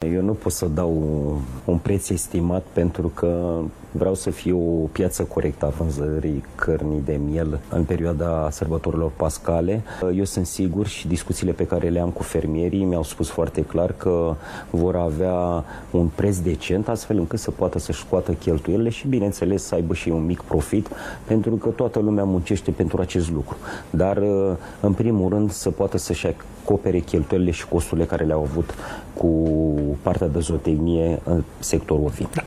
Eu nu pot să dau un preț estimat pentru că vreau să fie o piață corectă a vânzării cărnii de miel în perioada sărbătorilor pascale. Eu sunt sigur și discuțiile pe care le am cu fermierii mi-au spus foarte clar că vor avea un preț decent astfel încât să poată să-și scoată cheltuielile și, bineînțeles, să aibă și un mic profit, pentru că toată lumea muncește pentru acest lucru. Dar, în primul rând, să poată să-și acopere cheltuielile și costurile care le-au avut cu partea de zootehnie în sectorul ovin.